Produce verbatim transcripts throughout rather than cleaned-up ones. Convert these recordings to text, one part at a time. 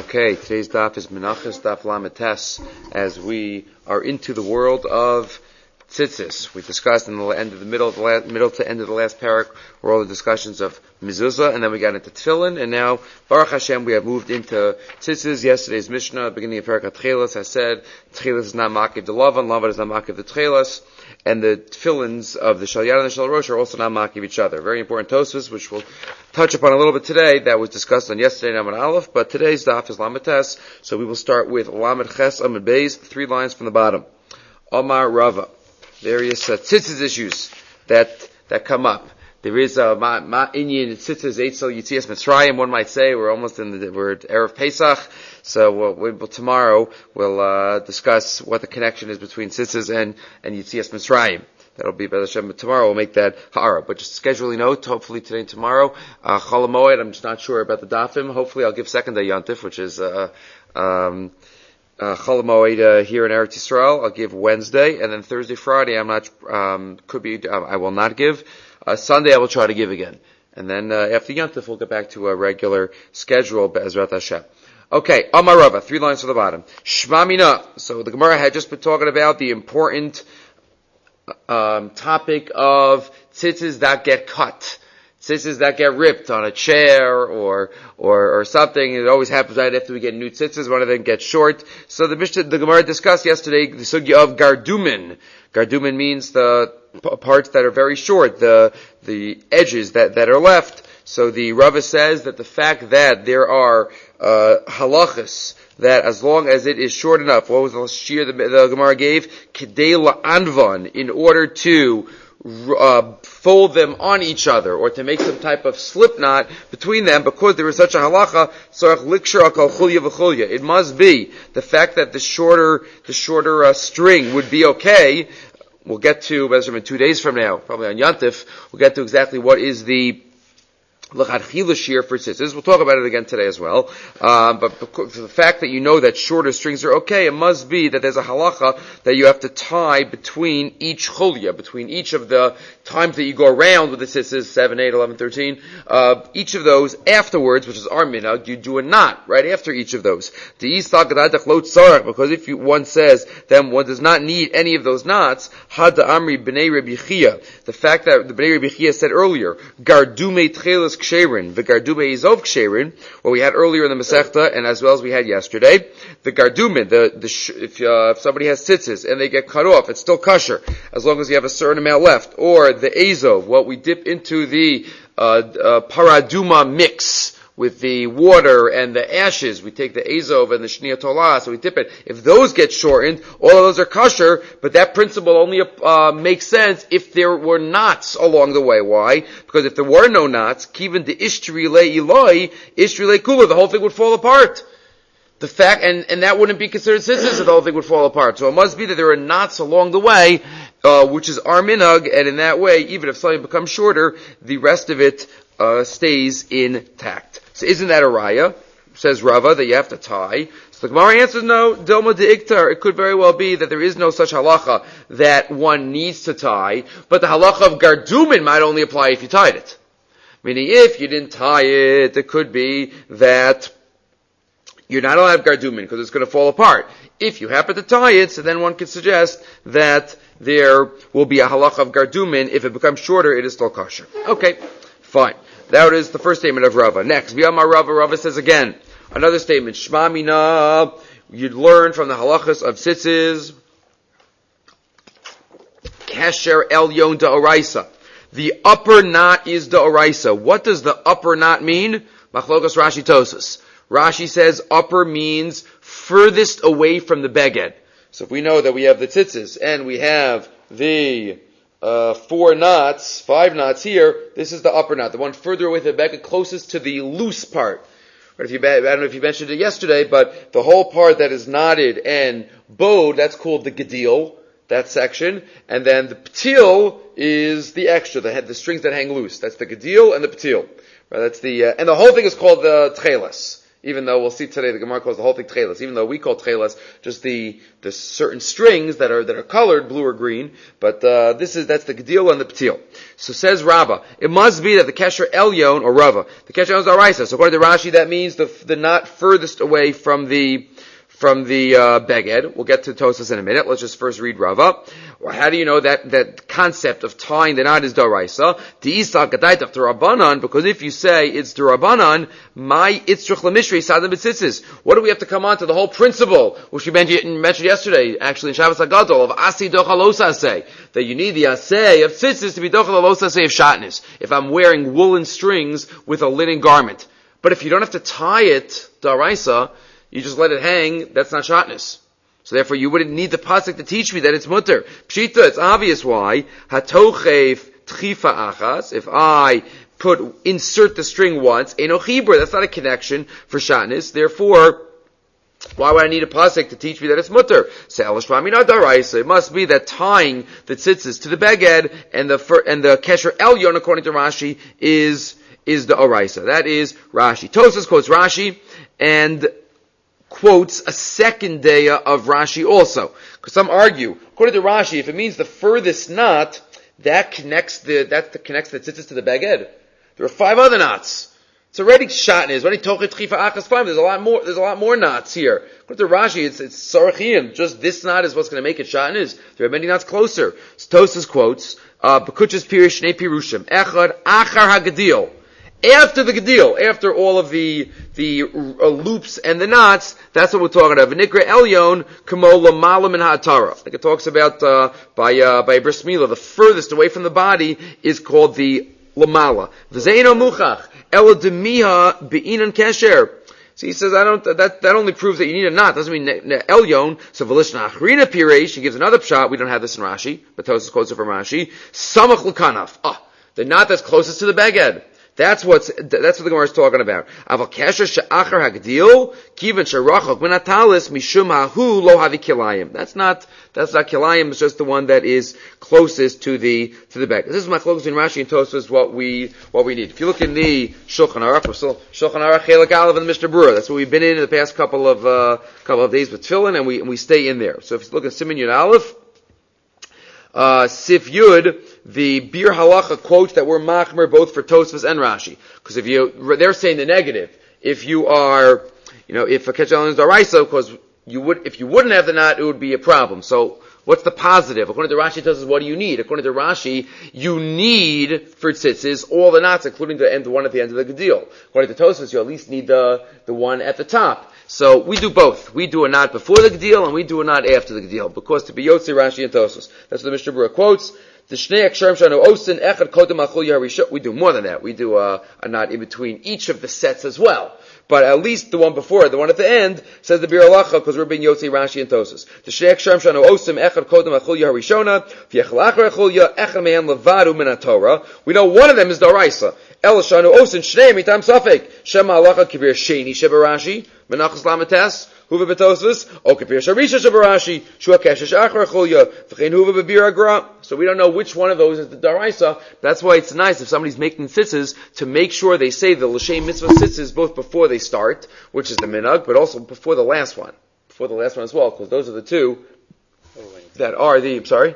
Okay, today's daf is Menachos daf Lametes, as we are into the world of tzitzis. We discussed in the end of the middle, of the last, middle to end of the last parak were all the discussions of mezuzah, and then we got into tefillin, and now Baruch Hashem we have moved into tzitzis. Yesterday's Mishnah, beginning of parak Tchelas, has said Tchelas is not makiv the lavan, lavan is not makiv the Tchelas. And the tefillins of the Shalyad and the Shal Rosh are also not makiv each other. Very important tosfos, which we'll touch upon a little bit today. That was discussed on yesterday in Amud Aleph, but today's daf is Lametes, so we will start with Lamed Ches Amud Beis, three lines from the bottom. Omar Rava. Various uh, tzitzis issues that that come up. There is a ma, ma inyan tzitzis eitzel yitzias Mitzrayim. One might say we're almost in the we're at Erev Pesach, so we'll, we'll, tomorrow we'll uh, discuss what the connection is between tzitzis and and yitzias Mitzrayim. That'll be by the Shem. Tomorrow we'll make that hara. But just scheduling note, hopefully today and tomorrow. Uh, Chol HaMoed, I'm just not sure about the dafim. Hopefully I'll give second day Yontif, which is uh, um, Uh, Chol HaMoed uh, here in Eretz Yisrael. I'll give Wednesday, and then Thursday, Friday, I'm not, um, could be, uh, I will not give. Uh, Sunday I will try to give again. And then, uh, after Yontif, we'll get back to a regular schedule, Be'ezrat Hashem. Okay, Amar Rava, three lines to the bottom. Shma Mina. So the Gemara had just been talking about the important, um, topic of tzitzis that get cut. Tzitzis that get ripped on a chair or, or, or something. It always happens right after we get new tzitzis. One of them gets short. So the Mishnah, the Gemara discussed yesterday the sugya of gardumin. Gardumin means the p- parts that are very short, the, the edges that, that are left. So the Rava says that the fact that there are, uh, halachas, that as long as it is short enough, what was the shear the, the Gemara gave? Kidei la'anvan, in order to Uh, fold them on each other, or to make some type of slip knot between them, because there is such a halacha, it must be the fact that the shorter, the shorter uh, string would be okay. We'll get to, in two days from now, probably on Yantif, we'll get to exactly what is the l'chadchila shear for tzitzis. We'll talk about it again today as well. Um, but because the fact that you know that shorter strings are okay, it must be that there's a halacha that you have to tie between each chulya, between each of the times that you go around with the tzitzis, seven, eight, eleven, thirteen, uh, each of those afterwards, which is our minhag, you do a knot right after each of those. Because if you, one says, then one does not need any of those knots, Hada Amri B'nei Rabbi Chia. The fact that the B'nei Rabbi Chia said earlier, Gardume Tchelis Ksherin, the Gardume Izov Ksherin, what we had earlier in the Masechta, and as well as we had yesterday, the Gardume, the, the, if, uh, if somebody has tzitzis and they get cut off, it's still kosher, as long as you have a certain amount left. Or the Azov, what we dip into the, uh, uh, paraduma mix, with the water and the ashes, we take the Azov and the Shnia Tolah, so we dip it. If those get shortened, all of those are kosher, but that principle only uh, makes sense if there were knots along the way. Why? Because if there were no knots, Kivin de Ishtri Le Eloi, Ishtri Le Kula, the whole thing would fall apart. The fact, and, and that wouldn't be considered tzitzis, the whole thing would fall apart. So it must be that there are knots along the way, uh, which is our minhag, and in that way, even if something becomes shorter, the rest of it uh, stays intact. So isn't that a raya? Says Rava that you have to tie. So the Gemara answers no. Dilma de iktar. It could very well be that there is no such halacha that one needs to tie, but the halacha of gardumin might only apply if you tied it. Meaning, if you didn't tie it, it could be that you're not allowed gardumin because it's going to fall apart. If you happen to tie it, so then one could suggest that there will be a halacha of gardumin. If it becomes shorter, it is still kosher. Okay, fine. That is the first statement of Rava. Next, V'yamar Rava, Rava says again, another statement, Shma Mina, you'd learn from the halachas of tzitzis, Kesher Elyon Da'oraisa. The upper knot is Da'oraisa. What does the upper knot mean? Machlokas Rashi Tosas. Rashi says upper means furthest away from the beged. So if we know that we have the tzitzis, and we have the Uh, four knots, five knots here, this is the upper knot, the one further away from the beged, closest to the loose part. But if you, I don't know if you mentioned it yesterday, but the whole part that is knotted and bowed, that's called the gedil, that section, and then the patil is the extra, the head, the strings that hang loose. That's the gedil and the patil. Right, that's the, uh, and the whole thing is called the tchelas. Even though we'll see today the Gemara calls the whole thing tchelas, even though we call tchelas just the the certain strings that are that are colored blue or green, but uh, this is that's the gedil and the ptil. So says Rabbah, it must be that the kesher elyon or Rava, the kesher elyon is araisa. So according to Rashi, that means the the knot furthest away from the from the uh, beged. We'll get to Tosas in a minute. Let's just first read Rava. Well, how do you know that that concept of tying the knot is daraisa? Deisa gadaytach derabanan, because if you say it's derabanan, my itzrich lemishri sadam b'tzitzis. What do we have to come on to the whole principle, which we mentioned, mentioned yesterday, actually in Shabbos Hagadol, of asi dochal osaseh, that you need the aseh of tzitzis to be dochal osaseh of shatnez. If I'm wearing woolen strings with a linen garment, but if you don't have to tie it daraisa, you just let it hang, that's not shatnez. So therefore you wouldn't need the pasuk to teach me that it's mutter. Pshita, it's obvious why. Hatochev tchifa achas, if I put, insert the string once, eno chibur, that's not a connection for shatnez. Therefore, why would I need a pasuk to teach me that it's mutter? It must be that tying the tzitzis to the beged and the, and the kesher elyon, according to Rashi, is, is the oraisa. That is Rashi. Tosas quotes Rashi, and quotes a second daya of Rashi also. Because some argue, according to Rashi, if it means the furthest knot, that connects the, that connects the tzitzis to the beged. There are five other knots. It's already shatnez. There's a lot more, there's a lot more knots here. According to Rashi, it's, it's sarachiyim. Just this knot is what's going to make it shatnez. There are many knots closer. Tosas quotes, uh, Bekuchas Pirish Shnei Pirushim. Echad Achar HaGedil. After the gedil, after all of the the uh, loops and the knots, that's what we're talking about. V'nikra elyon kamo lamalam in ha'atara. Like it talks about uh, by uh, by bris milah, the furthest away from the body is called the lamala. V'zeino muchach ela demiha beinan kesher. So he says, I don't. That that only proves that you need a knot. Doesn't mean elyon. So v'lishna achrina pireish. He gives another pshat. We don't have this in Rashi, but Tosas quotes it from Rashi. Samach l'kanaf. Ah, the knot that's closest to the beged. That's what's, that's what the Gemara is talking about. Aval kesher she'achar hagdil, kiven she'rachok min hatalis, mishum hahu lo havi kilayim. That's not, that's not kilayim, it's just the one that is closest to the, to the back. This is my closest in Rashi and Tosas, what we, what we need. If you look in the Shulchan Aruch, we're still, Shulchan Aruch Chelek Aleph and the Mishnah Berurah. That's what we've been in in the past couple of, uh, couple of days with Tefillin, and we, and we stay in there. So if you look at Siman Yud Aleph, Uh, Sif Yud, the Bir Halacha quotes that were machmer both for Tosfos and Rashi. Because if you, they're saying the negative. If you are, you know, if a Ketchel is Daraisa, because you would, if you wouldn't have the knot, it would be a problem. So, what's the positive? According to Rashi, it tells us what do you need? According to Rashi, you need for tzitzis all the knots, including the end, the one at the end of the gedil. According to Tosfos, you at least need the, the one at the top. So we do both. We do a knot before the gedil and we do a knot after the gedil, because to be Yotzi, Rashi, and Tosfos. That's what the Mishnah Berurah quotes. The Shnei Aksharim Shanu Osin Echad Kodem Achol Yarisha. We do more than that. We do a, a knot in between each of the sets as well. But at least the one before, the one at the end, says the Bir Halacha, because we're being Yotzi, Rashi, and Tosfos. The Shnei Aksharim Shanu Osim Echad Kodem Achol Yarishona V'Yechal Achar Achol Ya Echad Mehem Levadu Min HaTorah. We know one of them is Daraisa. El Shanu Osin Shnei Mitam Safek Shema Halacha Kibir Sheni Sheba Rashi Menachas Lamates Huva Betosvus, O Kapir Sharisha Shabarashi, Shua Keshesh Achar Chulya, V'chein Huva Bebir Agra. So we don't know which one of those is the Daraisa. That's why it's nice if somebody's making tzitzis to make sure they say the L'Shem Mitzvah tzitzis both before they start, which is the minhag, but also before the last one. Before the last one as well, because those are the two that are the, I'm sorry?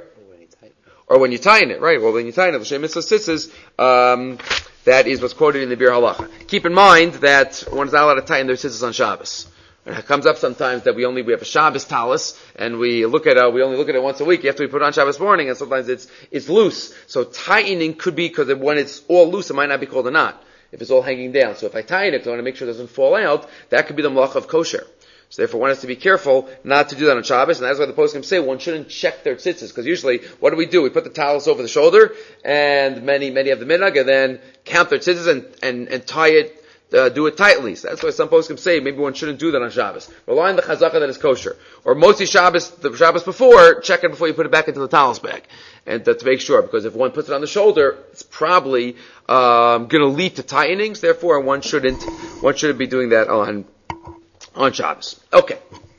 Or when you tie in it, right? Well, when you tie in it, L'Shem Mitzvah tzitzis, um, that is what's quoted in the Bir Halacha. Keep in mind that one is not allowed to tie in their tzitzis on Shabbos. And it comes up sometimes that we only, we have a Shabbos talis, and we look at, uh, we only look at it once a week after we put it on Shabbos morning, and sometimes it's, it's loose. So tightening could be, because when it's all loose, it might not be called a knot, if it's all hanging down. So if I tighten it, because I want to make sure it doesn't fall out, that could be the malach of kosher. So therefore one has to be careful not to do that on Shabbos, and that's why the poskim say one shouldn't check their tzitzis, because usually, what do we do? We put the towels over the shoulder, and many, many have the minhag, and then count their tzitzis and, and, and tie it, Uh, do it tightly. So that's why some poskim say maybe one shouldn't do that on Shabbos. Rely on the chazaka that is kosher. Or mostly Shabbos, the Shabbos before, check it before you put it back into the towels bag. And uh, to make sure, because if one puts it on the shoulder, it's probably um, going to lead to tightenings. Therefore, one shouldn't one shouldn't be doing that on on Shabbos. Okay.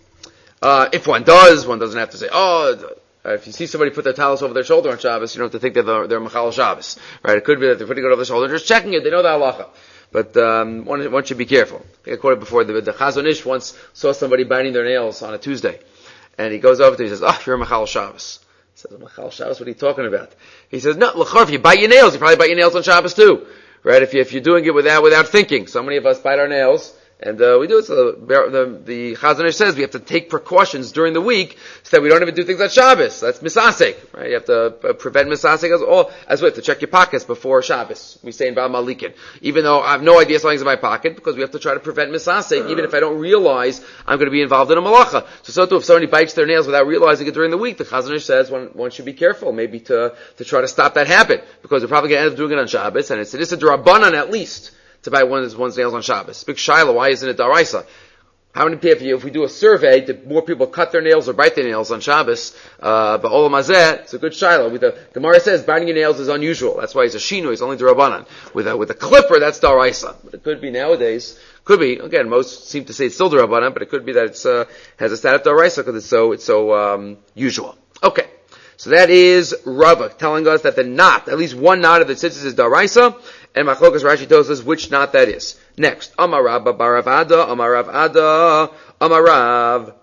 Uh, if one does, one doesn't have to say, oh, Uh, if you see somebody put their towels over their shoulder on Shabbos, you don't have to think that they're, they're Machal Shabbos. Right? It could be that they're putting it over their shoulder, just checking it, they know the halacha. But um, one, one should be careful. I think I quoted before, the, the Chazon Ish once saw somebody biting their nails on a Tuesday. And he goes over to him and says, oh, you're a Machal Shabbos. He says, Machal Shabbos, what are you talking about? He says, no, L'chor, if you bite your nails, you probably bite your nails on Shabbos too. Right? If, you, if you're doing it without without thinking. So many of us bite our nails. And uh, we do it, so the, the Chazon Ish says we have to take precautions during the week so that we don't even do things on Shabbos. That's misasek, right? You have to uh, prevent misasek as well, as well, to check your pockets before Shabbos. We say in Baal Malikin. Even though I have no idea something's in my pocket, because we have to try to prevent misasek, even if I don't realize I'm going to be involved in a malacha. So, so too, if somebody bites their nails without realizing it during the week, the Chazon Ish says one, one should be careful, maybe to, to try to stop that habit, because they're probably going to end up doing it on Shabbos, and it's, it's a drabanan at least, to bite one's, one's nails on Shabbos. Big Shiloh, why isn't it daraisa? How many people, if we do a survey, the more people cut their nails or bite their nails on Shabbos, uh, but Olam Hazeh, it's a good Shiloh. With the Gemara says biting your nails is unusual. That's why he's a shino, he's only derabanan. With a, with a clipper, that's daraisa. But it could be nowadays, could be, again, most seem to say it's still derabanan, but it could be that it's, uh, has a status daraisa because it's so, it's so, um, usual. Okay. So that is Rava telling us that the knot, at least one knot of the tzitzis is daraisa, and Machlokas Rashi tells us which knot that is. Next, Amar Rabba Barav Ada, Amar Rav Ada, Amar Rav.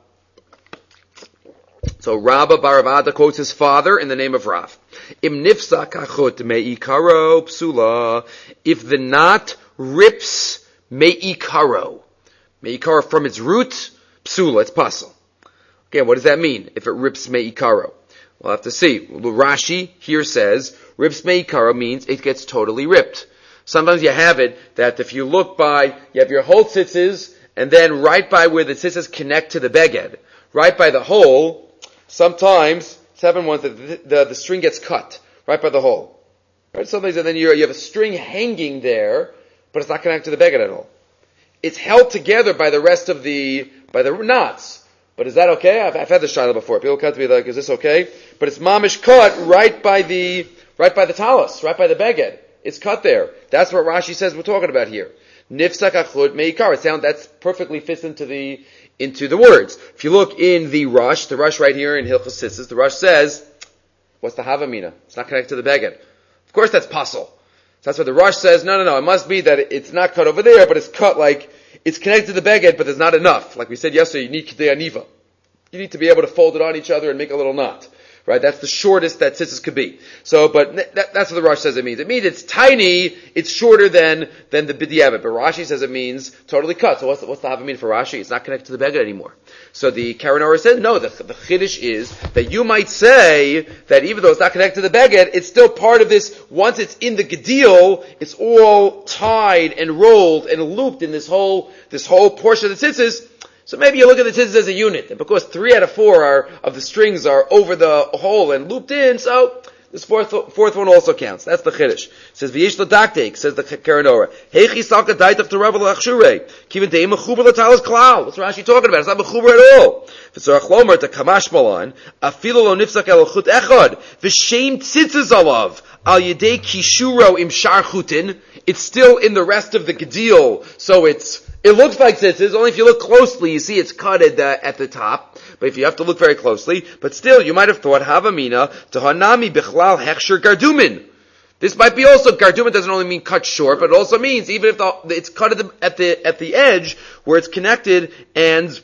So Rabba Barav Ada quotes his father in the name of Rav. Im nifsak achut me'ikaro psula. If the knot rips me'ikaro, me'ikaro from its root, psula, it's pasul. Again, what does that mean? If it rips me'ikaro, we'll have to see. Rashi here says rips me'ikaro means it gets totally ripped. Sometimes you have it that if you look by, you have your whole tzitzis, and then right by where the tzitzis connect to the beged, right by the hole, sometimes, seven ones, the, the, the string gets cut, right by the hole. Right? Sometimes, and then you you have a string hanging there, but it's not connected to the beged at all. It's held together by the rest of the, by the knots. But is that okay? I've, I've had this shiloh before. People come to me like, is this okay? But it's mamish cut right by the, right by the talus, right by the beged. It's cut there. That's what Rashi says we're talking about here. Nifsak achud meikar. It sounds that's perfectly fits into the into the words. If you look in the Rush, the Rush right here in Hilchos Tzitzis, the Rush says, what's the havamina? It's not connected to the beged. Of course, that's pasul. So that's what the Rush says. No, no, no. It must be that it's not cut over there, but it's cut like it's connected to the beged, but there's not enough. Like we said yesterday, you need kidei aniva. You need to be able to fold it on each other and make a little knot. Right? That's the shortest that tzitzis could be. So, but that, that's what the Rosh says it means. It means it's tiny, it's shorter than, than the b'diavad. But Rashi says it means totally cut. So what's the, what's the hava mean for Rashi? It's not connected to the beged anymore. So the Karanora said, no, the, the chiddush is that you might say that even though it's not connected to the beged, it's still part of this, once it's in the gedil, it's all tied and rolled and looped in this whole, this whole portion of the tzitzis. So maybe you look at the tzitzis as a unit, and because three out of four are, of the strings are over the hole and looped in, so this fourth, fourth one also counts. That's the chiddush. It says, V'yesh l'daktek, says the Karanora. Heichi salka daitav to Rav l'achshure. Kivin de'im mechuber l'talas klal. What's Rashi talking about? It's not mechuber at all. V'tzorach lomer to kamash malan, afilu lo nifsak el chut echad, v'shem tzitzis alav, al yedei kishuro im shar chutin. It's still in the rest of the gedil, so it's, it looks like tzitzis, only if you look closely, you see it's cut at the, at the top. But if you have to look very closely, but still, you might have thought, Havamina, to Hanami Bichlal Hechsher Gardumin. This might be also, Gardumin doesn't only mean cut short, but it also means, even if the, it's cut at the, at the, at the edge, where it's connected, and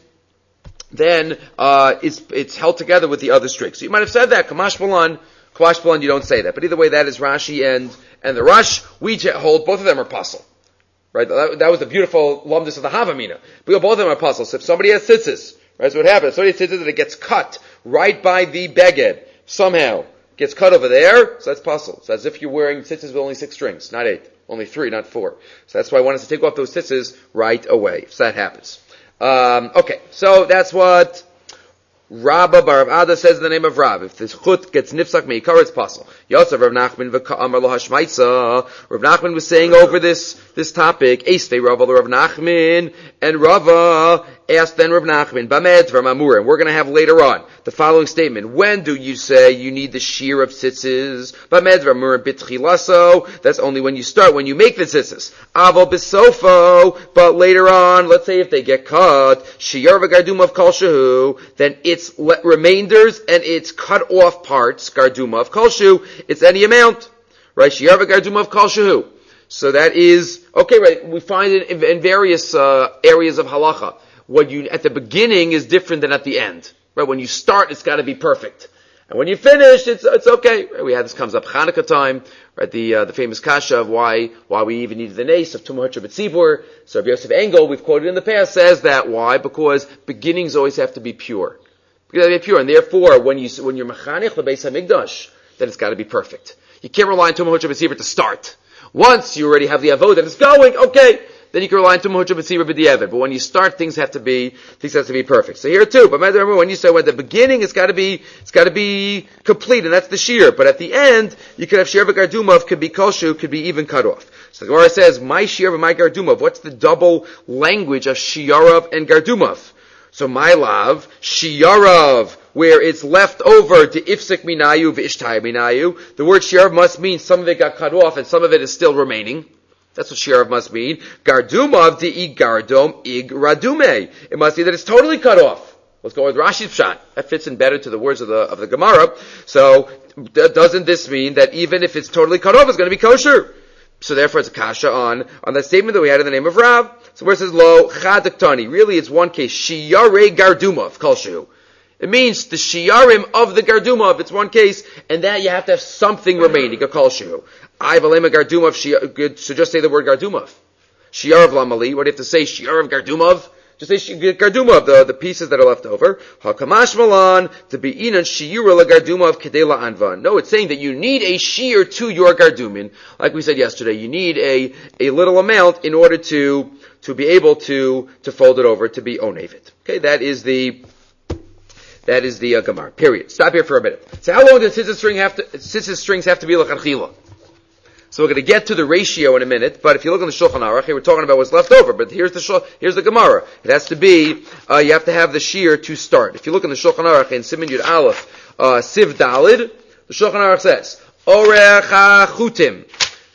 then, uh, it's, it's held together with the other strings. So you might have said that, Kamash Balan, Kamash Balan, you don't say that. But either way, that is Rashi and, and the Rush. We hold, both of them are pasul. Right? That, that was the beautiful lumdus of the Havamina. But both of them are pasul. So if somebody has tzitzis, right, so what happens? Somebody has tzitzis that it gets cut right by the beged, somehow. Gets cut over there, so that's pasul. So as if you're wearing tzitzis with only six strings, not eight. Only three, not four. So that's why I want us to take off those tzitzis right away, if that happens. Um, okay, so that's what Rabba Barav Ada says in the name of Rab. If this chut gets nifsak meikar, it's pasul. Yosef Rav Nachman v'ka'amar lo hashmaitza. Rav Nachman was saying over this, this topic, Eistei Rava Rav Nachman, and Rava asked then Rav Nachman, Bamed V'Mamur, and we're going to have later on the following statement. When do you say you need the shear of tzitzis? Bamed V'Mamur bitchilaso. That's only when you start, when you make the tzitzis. Aval bisofo, but later on, let's say if they get cut, shear v'gardum of kol shehu, then it's le- remainders and it's cut off parts, garduma of kol shehu, it's any amount. Right? Shear v'gardum of kol shehu. So that is, okay, right, we find it in, in various uh, areas of halacha. What you, at the beginning is different than at the end. Right? When you start, it's gotta be perfect. And when you finish, it's, it's okay. Right? We had this comes up Hanukkah time, right? The, uh, the famous kasha of why, why we even needed the nace of Tumah B'tzibur. So Rabbi Yosef Engel, we've quoted in the past, says that. Why? Because beginnings always have to be pure. They have to be pure. And therefore, when you, when you're mechanech l'beis hamikdash, then it's gotta be perfect. You can't rely on Tumah B'tzibur to start. Once you already have the avodah and it's going, okay, then you can rely on Tumah B'tzibur b'di'evet. But when you start, things have to be, things have to be perfect. So here too, but remember when you say, well, at the beginning, it's gotta be, it's gotta be complete, and that's the shear. But at the end, you could have shear v'gardumov, could be koshu, could be even cut off. So the Gemara says, my shear v'my gardumov, what's the double language of shiarav and gardumov? So my lav, shiarav, where it's left over to ifsik minayu v'ishtay minayu. The word shiarav must mean some of it got cut off and some of it is still remaining. That's what shiarav must mean. Gardumav de gardom ig radume. It must mean that it's totally cut off. Let's go with Rashi's pshat. That fits in better to the words of the of the Gemara. So th- doesn't this mean that even if it's totally cut off, it's going to be kosher? So therefore, it's a kasha on on that statement that we had in the name of Rav. So where it says lo chadaktani, really it's one case shiyare gardumov kolshu. It means the shiyarim of the gardumov. It's one case, and that you have to have something remaining. A kolshu. I valema gardumov. So just say the word gardumov. Shiyar of lamali. What do you have to say? Shiyar of gardumov. Just say gardumov, the, the pieces that are left over. Hakamash malan to be inan shiyura la gardumov kedela anvan. No, it's saying that you need a shear to your gardumin. Like we said yesterday, you need a, a little amount in order to, to be able to, to fold it over, to be onevit. Okay, that is the, that is the uh, Gemara. Period. Stop here for a minute. So how long does tzitzit string have to, tzitzit strings have to be l'chadchila? So we're going to get to the ratio in a minute, but if you look on the Shulchan Aruch, we're talking about what's left over, but here's the here's the Gemara. It has to be, uh, you have to have the shear to start. If you look in the Shulchan Aruch in Siman Yud Aleph, uh, Siv Dalid, the Shulchan Aruch says, Orech HaChutim,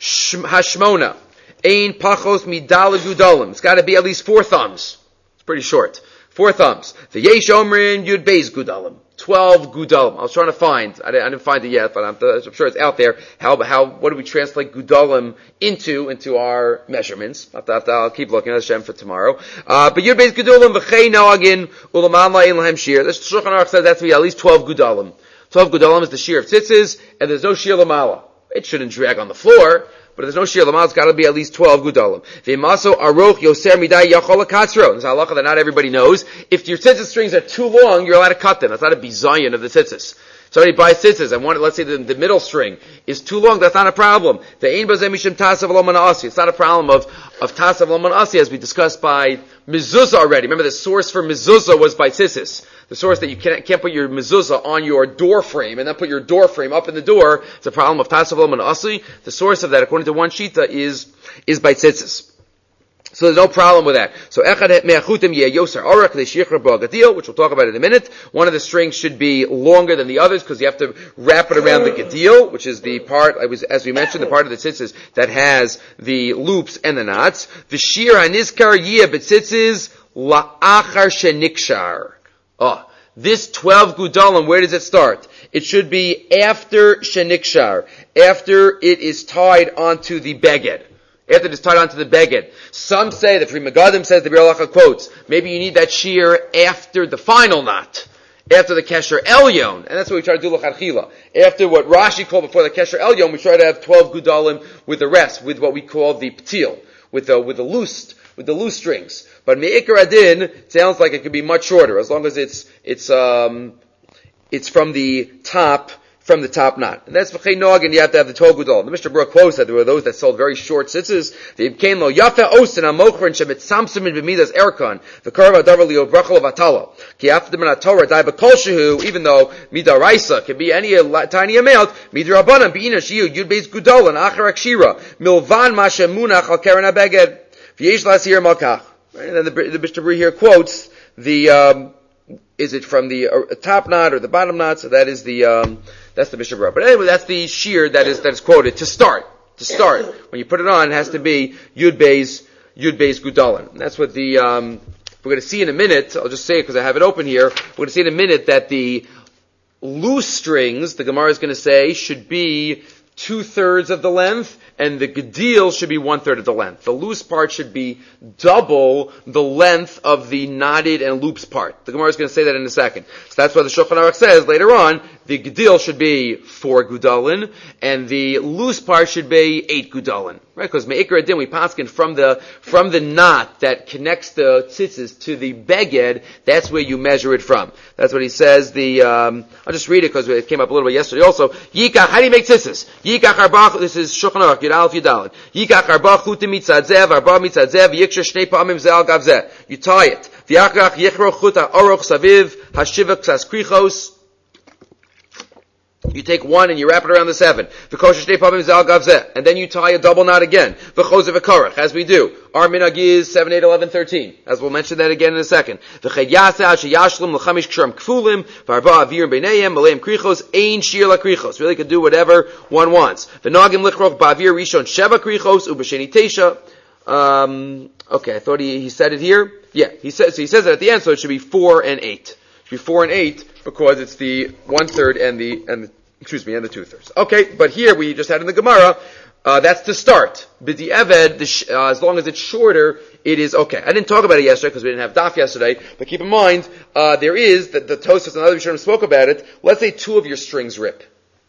Hashmona, Ein Pachos Midal Gudalim. It's got to be at least four thumbs. It's pretty short. Four thumbs. The Yesh Omrin Yud Beis Gudalim. Twelve gudalim. I was trying to find. I didn't, I didn't find it yet, but I'm, I'm sure it's out there. How, how, what do we translate gudalim into into our measurements? I'll, have to, I'll keep looking at Hashem for tomorrow. Uh, but you're based gudalim v'chei noagin ulaman la'in lahem shir. The Shulchan Aruch says that's to be at least twelve gudalim. Twelve gudalim is the shear of tzitzis, and there's no shear lamala. It shouldn't drag on the floor. But if there's no shear lamala, it's got to be at least twelve gudalim. V'maso aroch yoser midai yachol katzro. This is halacha that not everybody knows. If your tzitzis strings are too long, you're allowed to cut them. That's not a bizayon of the tzitzis. Somebody buys tzitzis and one, let's say the, the middle string is too long, that's not a problem. The ein bazeh mishum tasav lo manasi. It's not a problem of, of tasav lo manasi as we discussed by mezuzah already. Remember the source for mezuzah was by tzitzis. The source that you can't, can't put your mezuzah on your door frame and then put your door frame up in the door. It's a problem of tasav lo manasi. The source of that, according to one shita, is, is by tzitzis. So there's no problem with that. So echad me'achutim yeh yoser arak le'shichra ba'gadil, which we'll talk about in a minute. One of the strings should be longer than the others because you have to wrap it around the gadil, which is the part, I was, as we mentioned, the part of the tzitzis that has the loops and the knots. V'shir hanizkar yeh b'tzitzis la'achar shenikshar. Oh, this twelve gudalim, where does it start? It should be after shenikshar, after it is tied onto the beged. After it is tied onto the beged. Some say, the Pri Megadim says, the Biur Halacha quotes, maybe you need that shear after the final knot. After the Kesher Elyon. And that's what we try to do l'chadchila. After what Rashi called before the Kesher Elyon, we try to have twelve gudalim with the rest, with what we call the ptil, with the, with the loose, with the loose strings. But me'ikar adin, it sounds like it could be much shorter, as long as it's, it's, um, it's from the top, from the top knot. And that's v'chei nog, and you have to have the twelve gudalim. The Mishnah Berurah quotes that there were those that sold very short tzitzis. They came lo yafa osin amochrin shemet samsim in b'midas erkan v'karva davar lio brachol avatala ki after the Torah dai b'kol shehu, even though midaraisa can be any tiny amount midrabanan beina shiu yud beis gudalim achar akshira milvan masha munach al keren abeged v'yesh lasir malkach. And then the, the Mishnah Berurah here quotes the um, is it from the uh, top knot or the bottom knot? So that is the um, that's the Mishnah Berurah. But anyway, that's the shear that is that is quoted to start. To start, when you put it on, it has to be Yud Beis Yud Beis Gudalim. That's what the um, we're going to see in a minute. I'll just say it because I have it open here. We're going to see in a minute that the loose strings, the Gemara is going to say, should be two-thirds of the length, and the gedil should be one-third of the length. The loose part should be double the length of the knotted and loops part. The Gemara is going to say that in a second. So that's why the Shulchan Aruch says later on, the gedil should be four gudalin, and the loose part should be eight gudalin. Right? Because me'ikar adin, we paskin from the, from the knot that connects the tzitzis to the beged, that's where you measure it from. That's what he says, the, um, I'll just read it because it came up a little bit yesterday also. Yikach, how do you make tzitzis? Yikach arbach, this is Shulchan Aruch, Yud Aleph Yudalin. Yikach arbach chutim mitzad zev, arba mitzad zev, yiksher shnei pa'amim ze al gav zeh. You tie it. V'yachrach yichro chut ha'oroch saviv, hashivah ksas krichos. You take one and you wrap it around the seven. And then you tie a double knot again. As we do. Our minhag is seven, eight, eleven, thirteen. As we'll mention that again in a second. Really could do whatever one wants. Um, okay, I thought he, he said it here. Yeah, he says, so he says it at the end, so it should be four and eight. It should be four and eight. Because it's the one third and the and the, excuse me and the two thirds. Okay, but here we just had in the Gemara. Uh, that's the start. B'di eved, the sh- uh, as long as it's shorter, it is okay. I didn't talk about it yesterday because we didn't have daf yesterday. But keep in mind, uh, there is that the Tosfos and other Rishonim spoke about it. Let's say two of your strings rip.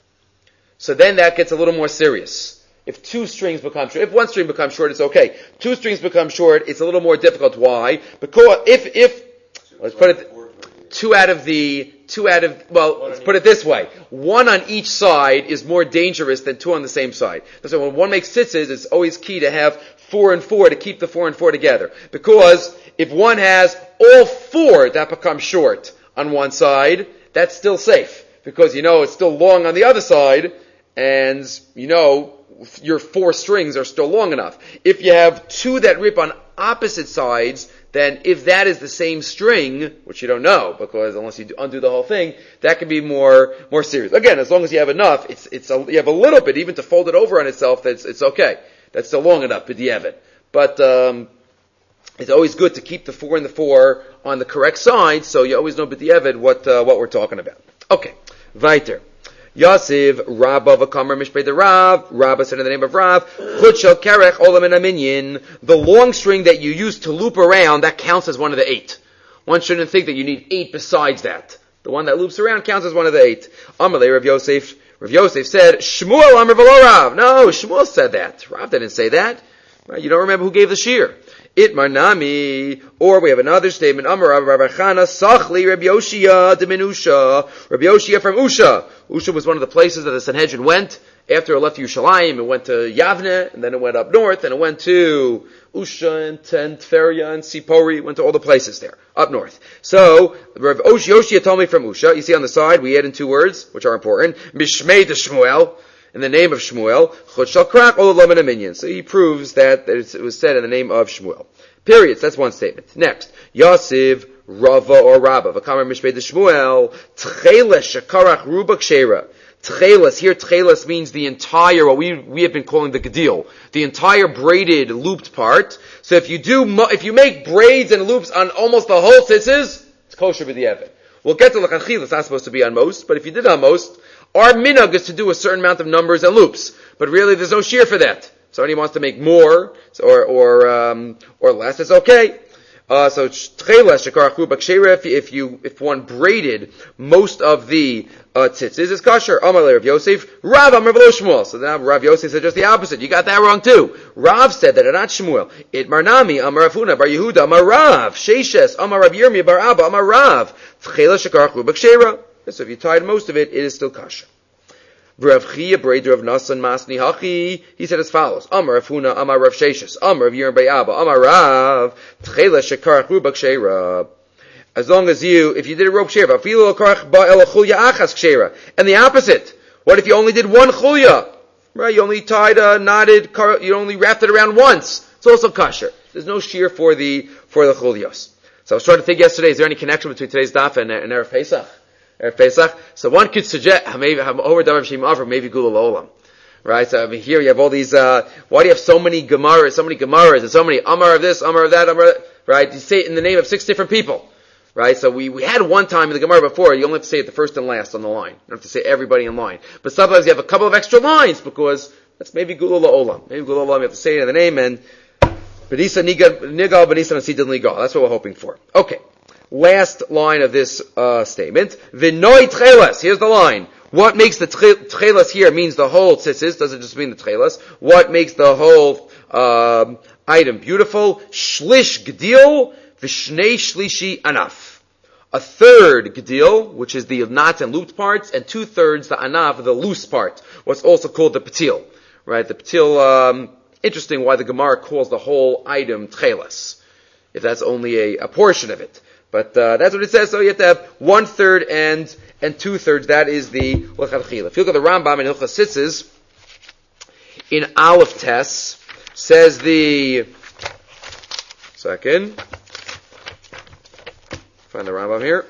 So then that gets a little more serious. If two strings become short, if one string becomes short, it's okay. Two strings become short, it's a little more difficult. Why? Because if if let's put it. Two out of the, two out of, well, let's put it this way. One on each side is more dangerous than two on the same side. So when one makes tzitzis, it's always key to have four and four to keep the four and four together. Because if one has all four that become short on one side, that's still safe. Because you know it's still long on the other side, and you know your four strings are still long enough. If you have two that rip on opposite sides, then if that is the same string, which you don't know, because unless you undo the whole thing, that can be more, more serious. Again, as long as you have enough, it's, it's a, you have a little bit, even to fold it over on itself, that's, it's okay. That's still long enough, b'di'evet. But, um, it's always good to keep the four and the four on the correct side, so you always know b'di'evet what, uh, what we're talking about. Okay. Weiter. Yasiv, Rabba v'kamer mishpei de Rav. Rabba said in the name of Rav, Chut shel kerech olam en aminyin. The long string that you use to loop around, that counts as one of the eight. One shouldn't think that you need eight besides that. The one that loops around counts as one of the eight. Amalei Rav Yosef. Rav Yosef said, Shmuel Amar v'lo Rav. No, Shmuel said that. Rav didn't say that. Right? You don't remember who gave the shir. Itmar nami, or we have another statement. Amar Rav Chana Sachli Rabbi Yoshia de Minusha. Rabbi Yoshia from Usha. Usha was one of the places that the Sanhedrin went after it left Yerushalayim. It went to Yavne, and then it went up north, and it went to Usha and Tferia and Sipori. It went to all the places there up north. So Rav Yoshia told me from Usha. You see on the side we add in two words which are important. Mishmei de Shmuel. In the name of Shmuel, Chut shel krak ol olam en aminyin. So he proves that it was said in the name of Shmuel. Period. So that's one statement. Next, Yasiv, Rava or Rabba, v'kamer mishpei de Shmuel, Tcheles shekarach ruba kshera. Tcheles, here Tcheles means the entire, what we, we have been calling the gedil. The entire braided, looped part. So if you do, if you make braids and loops on almost the whole tzitzis, it's kosher b'di'evet. We'll get to l'chachil, it's not supposed to be on most, but if you did on most, our minhag is to do a certain amount of numbers and loops, but really there's no shear for that. Somebody wants to make more or or um, or less, it's okay. Uh, so if you if one braided most of the uh, tzitzis, it's kosher. Amalei Rav Yosef, Rav Amar v'lo Shmuel. So now Rav Yosef said just the opposite. You got that wrong too. Rav said that, and not Shmuel. It Marnami Amar Rav Huna bar Yehuda Amar Rav Sheishes Amar Rav Yirmiyah bar Abba Amar Rav Tcheles shekarach ruba kshera. So if you tied most of it, it is still kosher. Rav Chia, Breder of Nasan Masni Hachi, he said as follows: Amar Rav Huna, Amar Rav Sheshes, Amar Rav Yirmiyah bar Abba, Amar Rav Tcheles shekarach ruba kshera. As long as you, if you did a rope kshera, afilu karach ba el chulya achas kshera. And the opposite. What if you only did one chulya? Right? You only tied a knotted, you only wrapped it around once. It's also kosher. There's no shear for the for the chulyos. So I was trying to think yesterday: is there any connection between today's daf and, and Erev Pesach? Erev Pesach. So one could suggest maybe over Davar Shem Avra, maybe Gula Olam. Right? So I mean, here you have all these. Uh, why do you have so many Gemaras, so many Gemaras, and so many Amar of this, Amar of that, Amar of that? Right? You say it in the name of six different people. Right? So we, we had one time in the Gemara before, you only have to say it the first and last on the line. You don't have to say everybody in line. But sometimes you have a couple of extra lines because that's maybe Gula La'olam. Maybe Gula La'olam, you have to say it in the name and Benisa Nigal, Benisa Nasidin Nigal. That's what we're hoping for. Okay. Last line of this uh, statement. V'noi tchelas. Here's the line. What makes the tchelas here means the whole tzitzis. Doesn't just mean the tchelas. What makes the whole um, item beautiful? Shlish gdil v'shnei shlishi anaf. A third gdil, which is the knots and looped parts, and two thirds the anaf, the loose part. What's also called the patil. Right? The patil. Um, interesting why the Gemara calls the whole item tchelas, if that's only a, a portion of it. But uh, that's what it says. So you have to have one third and and two thirds. That is the l'chadchila. If you look at the Rambam in Hilchos Tzitzis, in Aleph Tes, says the second. Find the Rambam here.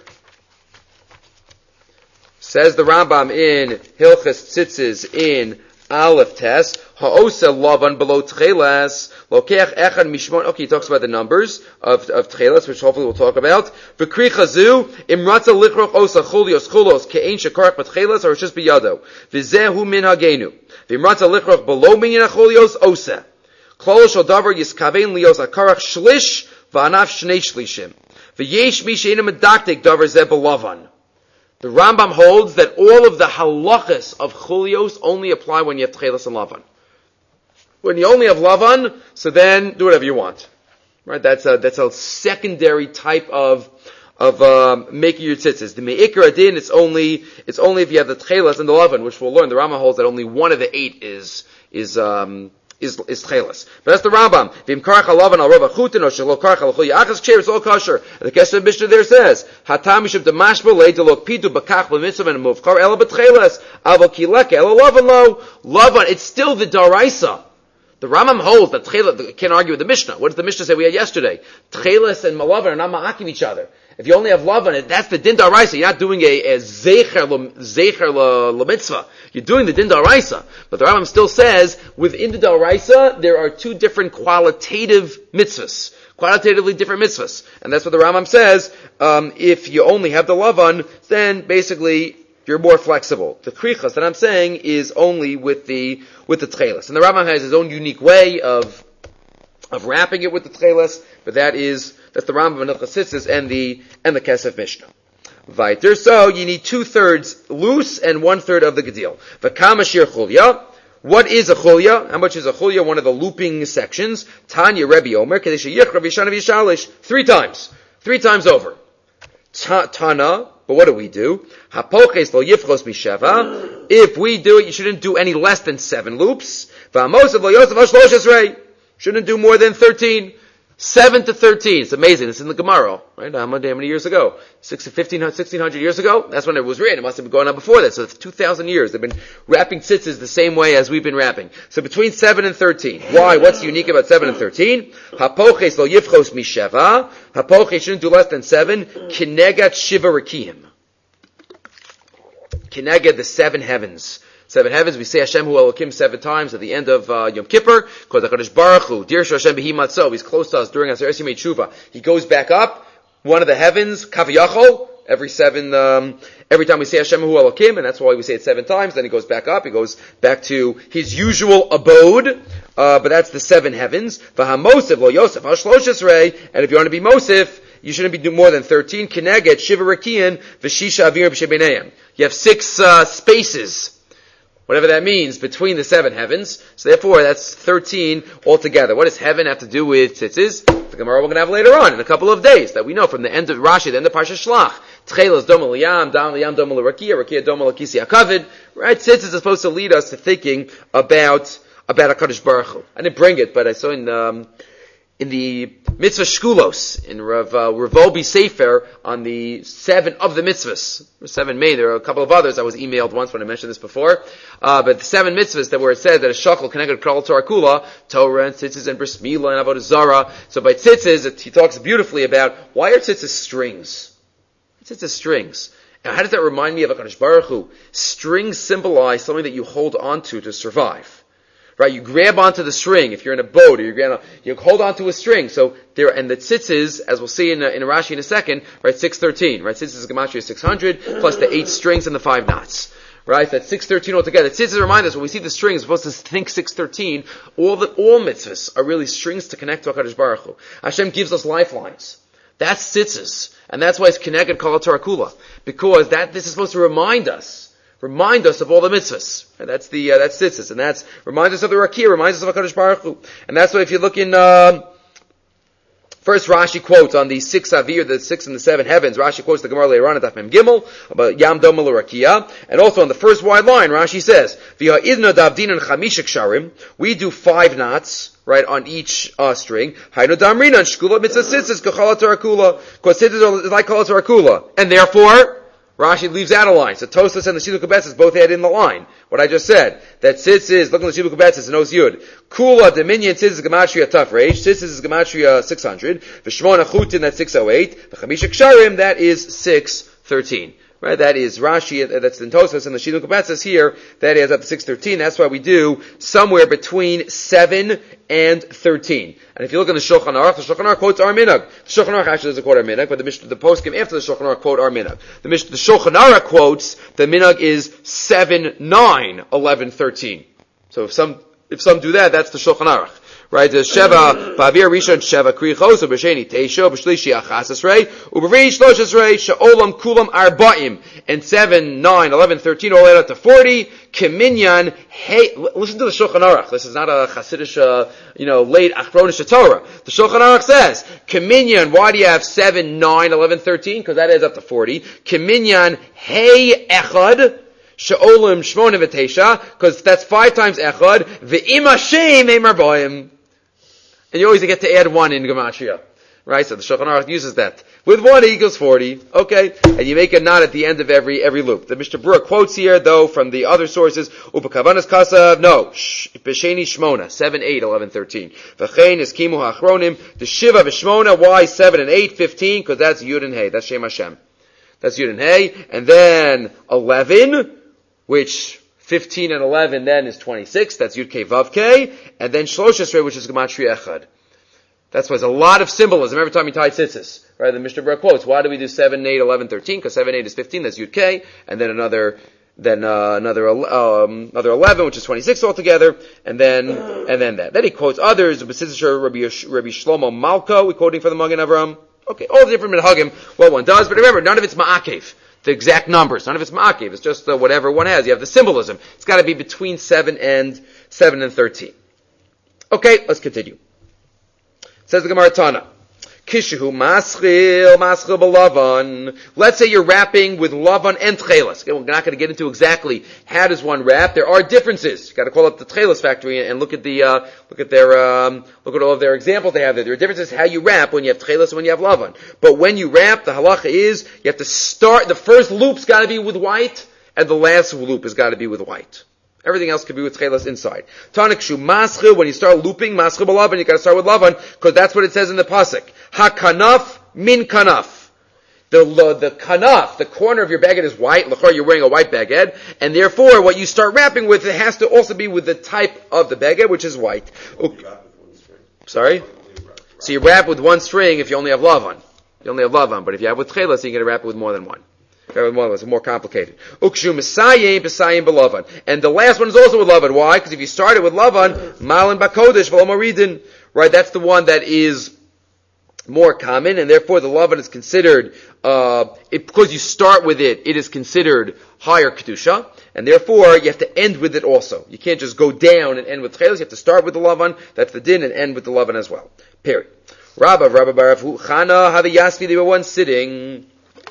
Says the Rambam in Hilchos Tzitzis in Aleph Tes, ha'osa lavan below tchelas, lokech echad mishmon. Okay, he talks about the numbers of, of tchelas, which hopefully we'll talk about. V'kri chazu, imratza lichroch osa chulios chulos, ke'ein shekarach b'tchelas, or just biyado. V'zehu min hagenu. V'imratza lichroch below minyan chulios osa. Klol shal davar yiskavein lios akarach shlish, v'anaf shnei shlishim. V'yesh mi she'ena medaktik davar zeh belavan. The Rambam holds that all of the halachas of chulios only apply when you have tchelas and lavan. When you only have lavan, so then do whatever you want. Right? That's a, that's a secondary type of, of, um, making your tzitzis. The me'ikar adin, it's only, it's only if you have the tchelas and the lavan, which we'll learn. The Rambam holds that only one of the eight is, is, um, is, is tchelas. But that's the Rambam. V'im karach halavan al rova chutin, or shelo karach al chuya achas k'sher, it's all kosher. And the Kesef Mishnah there says, hatam yishav demashbo leid delok pidu bakach b'mitzvah and muvkar ela b'tchelas, avo kileke ela lavan lo, lavan, it's still the daraisa. The Rambam holds that tchelas, can't argue with the Mishnah. What did the Mishnah say we had yesterday? Tchelas and malavan are not ma'akim each other. If you only have lavan, that's the din daraisa. You're not doing a, a zecher zecher la mitzvah. You're doing the din daraisa. But the Rambam still says, within the daraisa, there are two different qualitative mitzvahs. Qualitatively different mitzvahs. And that's what the Rambam says. Um, if you only have the lavan, then basically, you're more flexible. The krichas that I'm saying is only with the, with the tchelas. And the Rambam has his own unique way of, of wrapping it with the tchelas, but that is, that's the Rambam and the Chassidus and the, and the Kesef Mishnah. Weiter. So, you need two thirds loose and one third of the gedil. V'kama shir chulya. What is a chulya? How much is a chulya? One of the looping sections. Tanya Rebbe Omer, Kadesh Yichrav Yishanav Yishalish. Three times. Three times over. Ta- Tana. But what do we do? Hapoches lo yifchos misheva. If we do it, you shouldn't do any less than seven loops. V'amosav lo yosef hashlosh esrei. Shouldn't do more than thirteen. Seven to thirteen. It's amazing. It's in the Gemara, right? How many years ago? sixteen hundred years ago? That's when it was written. It must have been going on before that. So it's two thousand years. They've been wrapping tzitzis the same way as we've been wrapping. So between seven and thirteen. Why? What's unique about seven and thirteen? Hapoches lo yifchos misheva. Hapoches shouldn't do less than seven. Kinegat shiva rekiim. Kinegat the seven heavens. Seven heavens, we say Hashem Hu Elokim seven times at the end of uh, Yom Kippur, because HaKadosh Baruch Hu, Dir Hashem B'hi Matzo, he's close to us during Aser Yimei Tshuva. He goes back up, one of the heavens, Kaviyachol, every seven, um, every time we say Hashem Hu Elokim, and that's why we say it seven times, then he goes back up, he goes back to his usual abode, uh, but that's the seven heavens. V'hamosif lo Yosef hashlosh esrei, and if you want to be Mosif, you shouldn't be doing more than thirteen. Kineget shiva rekiyin v'shisha avir b'shebeneim. You have six uh, spaces, whatever that means, between the seven heavens. So therefore, that's thirteen altogether. What does heaven have to do with tzitzis? The Gemara we're going to have later on, in a couple of days, that we know from the end of Rashi, the end of Parsha Shlach. Tchelas doma liyam, dam liyam doma l'rakia, rakia doma l'kisi hakavid. Right? Tzitzis is supposed to lead us to thinking about, about HaKadosh Baruch Hu. I didn't bring it, but I saw in, um, in the Mitzvah Shkulos, in Rav uh, Ravobi Sefer, on the seven of the mitzvahs, seven made, there are a couple of others I was emailed once when I mentioned this before, uh, but the seven mitzvahs that where it said that a shakal connected kral Torah kula, Torah and tzitzis and bris milah and avodah zara. So by tzitzis, it, he talks beautifully about why are tzitzis strings? Tzitzis strings. Now how does that remind me of HaKadosh Baruch Hu? Strings symbolize something that you hold on to to survive. right? You grab onto the string if you're in a boat, or you grab, you hold onto a string. So there, and the tzitzis, as we'll see in a, in a Rashi in a second, right? six thirteen, right? Tzitzis is gematria six hundred plus the eight strings and the five knots. Right? That's six thirteen altogether. Tzitzis remind us when we see the strings, we're supposed to think six thirteen. All the all mitzvahs are really strings to connect to HaKadosh Baruch Hu. Hashem gives us lifelines. That's tzitzis, and that's why it's connected Kol HaTorah Kula, because that this is supposed to remind us, remind us of all the mitzvahs. And that's the uh, that's tzitzis, and that's remind us of the Rakia, reminds us of HaKadosh Baruch Hu, and that's why if you look in. Uh, First, Rashi quotes on the six avir, the six and the seven heavens. Rashi quotes the Gemara later on at Daf Mem Gimel about Yam Dom Rakia, and also on the first wide line, Rashi says, "V'ha idna davdin and chamisha ksharim." We do five knots, right, on each uh, string. Haynu damrina and shkula mitzvah tzitzis kachal Torah kula, because tzitzis is like kol Torah kula, and therefore Rashi leaves out a line. So Tosfos and the Shiluk Betzis both add in the line. What I just said. That tzitzis, look at the Shiluk Betzis and Os Yud. Kula, Dominion, tzitzis, gematria, tough reish. Tzitzis is gematria six hundred. V'shmona chutin, that's six oh eight. V'chamisha ksharim, that is six thirteen. Right? That is Rashi, that's the Tosfos and the Shiluk Betzis here. That is up to six thirteen. That's why we do somewhere between seven and thirteen. And if you look in the Shulchan Aruch, the Shulchan Aruch quotes our minhag. The Shulchan Aruch actually doesn't quote our minhag, but the, the poskim after the Shulchan Aruch quote our minhag. The, the Shulchan Aruch quotes the minhag is seven, nine, eleven, thirteen. So if some if some do that, that's the Shulchan Aruch. Right, the Sheva, Ba'avir Rishon Sheva Krichos, B'Sheni Teisho, B'Shlishi Achas Esrei, U'B'Rei Shlosh Esrei, Sha'olam Kulam Arba'im, and seven, nine, eleven, thirteen, all the way up to forty, Keminyan, hey, listen to the Shulchan Aruch. This is not a Hasidish, uh, you know, late Achronish Torah. The Shulchan Aruch says, Keminyan, why do you have seven, nine, eleven, thirteen? Because that adds up to forty. Keminyan, hey, Echad, Sha'olam Shmona V'Teisha, because that's five times Echad, V'Im Hashem Eimar Ba'im. And you always get to add one in Gematria. Right? So the Shulchan Aruch uses that. With one equals forty. Okay. And you make a knot at the end of every, every loop. The Mishnah Berurah quotes here, though, from the other sources, Upakavanas Kasav, no, B'Sheni Shmona, seven, eight, eleven, thirteen. V'chein is Kimu Hachronim, the Shiva V'Shmona, why seven and eight, fifteen, because that's Yud and Hey. That's Shem Hashem. That's Yud and Hey. And then eleven, which fifteen and eleven then is twenty-six, that's Yud K Vav K, and then Shlosh Esrei, which is Gematria Echad. That's why there's a lot of symbolism every time you tie tzitzis. Right? The Mishnah Berurah quotes, why do we do seven, eight, eleven, thirteen? Because seven, eight is fifteen, that's Yud K, and then another, then, uh, another, um, another eleven, which is twenty-six altogether, and then, and then that. Then he quotes others, Rabbi Rabbi Shlomo Malko, we're quoting for the Magen Avram. Okay, all the different minhagim, what one does, but remember, none of it's ma'akev. The exact numbers. None of it's ma'akev. It's just uh, whatever one has. You have the symbolism. It's got to be between seven and seven and thirteen. Okay, let's continue. Says the Gemara Tana. Kishu maschil maschil b'lavan. Let's say you're wrapping with lavan and tchelas. Okay, we're not going to get into exactly how does one wrap. There are differences. You got to call up the tchelas factory and look at the uh, look at their um, look at all of their examples they have there. There are differences how you wrap when you have tchelas and when you have lavan. But when you wrap, the halacha is you have to start. The first loop's got to be with white, and the last loop has got to be with white. Everything else could be with tchelas inside. Tanik shu maschil, when you start looping, maschil b'lavan, you gotta start with lavan, because that's what it says in the pasuk. Ha-kanaf min kanaf. The, the, the kanaf, the corner of your baguette is white, l'chor you're wearing a white baguette, and therefore what you start wrapping with, it has to also be with the type of the baguette, which is white. Okay. Sorry? So you wrap with one string if you only have lavan. You only have lavan, but if you have with tchelas, you can wrap it with more than one. It's more complicated. Ukshu Messiah, Messiah Belavan. And the last one is also with Lavan. Why? Because if you started with Lavan, Malin Bakodesh, Velomaridin, right? That's the one that is more common, and therefore the Lavan is considered, uh, it, because you start with it, it is considered higher Kedusha, and therefore you have to end with it also. You can't just go down and end with Tchelos, you have to start with the Lavan, that's the din, and end with the Lavan as well. Period. Rabba, Rabba Barav, Chana, Havi Yasvi, they were one sitting.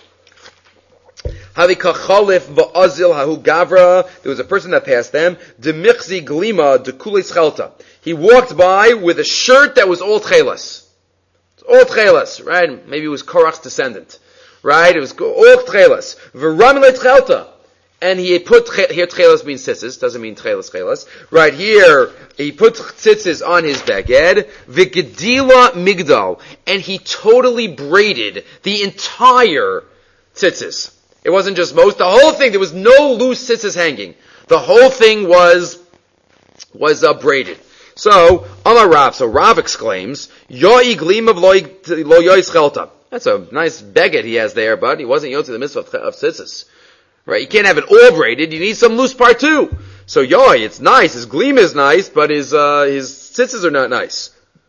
Havi kachalif va'azil hahu gavra. There was a person that passed them. Demichzi glima de kulei schelta. He walked by with a shirt that was all tchelas. All tchelas, right? Maybe it was Korach's descendant, right? It was all tchelas. V'ramile tchelta. And he put, here tchelas means tzitzis, doesn't mean tchelas tchelas. Right here, he put tzitzis on his baguette. V'gedila migdal. And he totally braided the entire tzitzis. It wasn't just most, the whole thing, there was no loose tzitzis hanging. The whole thing was, was uh, braided. So, Amar Rav, so Rav exclaims, Yoi gleam of lo yois chelta. That's a nice beged he has there, but he wasn't yot to the mitzvah of, of tzitzis. Right? You can't have it all braided, you need some loose part too. So Yoi, it's nice, his gleam is nice, but his, uh, his tzitzis are not nice.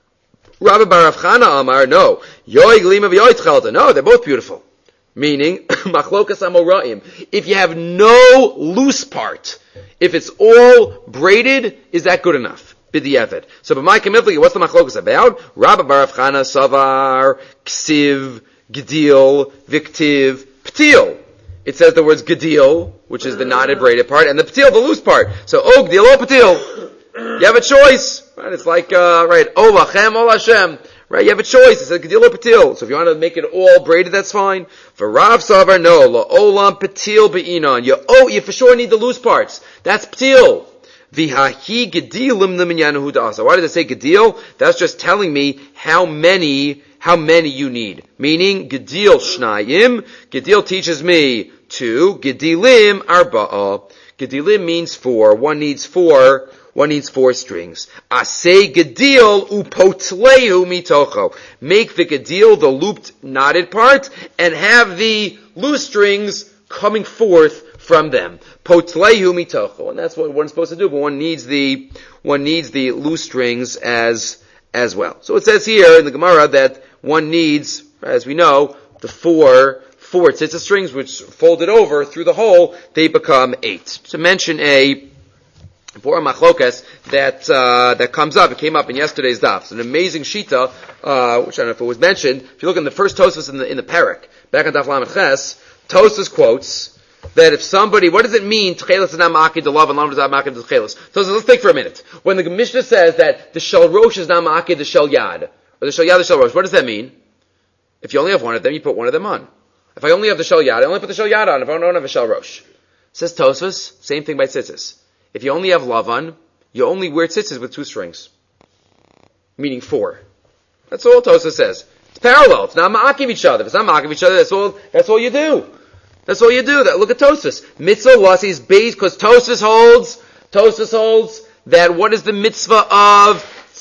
Rabbi Bar Avchana Amar, no. Yoi gleam of yois chelta. No, they're both beautiful. Meaning, machlokas amoraim. If you have no loose part, if it's all braided, is that good enough? B'diavad. So, but my kamifli, what's the machlokas about? Rabbi Bar Avchana Savar, Ksiv, Gedil, Viktiv, Ptil. It says the words Gedil, which is the knotted braided part, and the Ptil, the loose part. So, O Gedil, O Ptil. You have a choice. Right? It's like, uh, right, O Lachem, O Lashem. Right, you have a choice. It says Gedil or Patil. So if you want to make it all braided, that's fine. For Rav Savar, no. La Olam Patil Be'inon. You, oh, you for sure need the loose parts. That's Patil. Vihahi Gedilim Liminyan Hudasa. Why did it say Gedil? That's just telling me how many, how many you need. Meaning, Gedil Shnayim. Gedil teaches me two. Gedilim Arba'a. Gedilim means four. One needs four. One needs four strings. Asay gedil upotlehu mitocho. Make the gedil, the looped, knotted part, and have the loose strings coming forth from them. Potlehu mitocho. And that's what one's supposed to do, but one needs the, one needs the loose strings as, as well. So it says here in the Gemara that one needs, as we know, the four, four tzitzit strings, which folded over through the hole, they become eight. To mention a, For a machlokas that uh, that comes up, it came up in yesterday's daf. It's an amazing shita, uh, which I don't know if it was mentioned. If you look in the first Tosfos in the in the parak, back on daf lamed ches, Tosfos quotes that if somebody, what does it mean? Tchelis is not makid the love and love is not makid the tchelis. So let's think for a minute. When the Mishnah says that the shel rosh is not makid the shel yad, or the shel yad the shel rosh, what does that mean? If you only have one of them, you put one of them on. If I only have the shel yad, I only put the shel yad on. If I don't have a shel rosh, says Tosfos, same thing by tzitzis. If you only have lavan, you only wear tzitzis with two strings. Meaning four. That's all Tosfos says. It's parallel. It's not ma'akiv each other. If it's not ma'akiv each other, that's all, that's all you do. That's all you do. That, look at Tosfos. Mitzvah lasis base, because Tosfos holds, Tosfos holds that what is the mitzvah of